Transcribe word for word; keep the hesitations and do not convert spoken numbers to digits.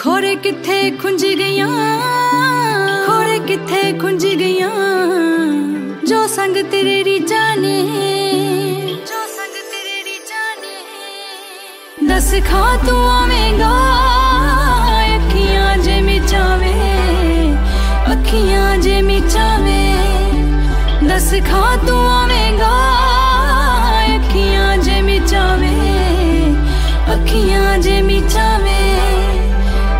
खोरे किथे खुंज गईयां, खोरे किथे खुंज गईयां, जो संग तेरे रीझां ने, जो संग तेरे रीझां ने। दस खा तू आवेंगा अखियां जे मिचावे, अखियां जे मिचावे। दस खा तू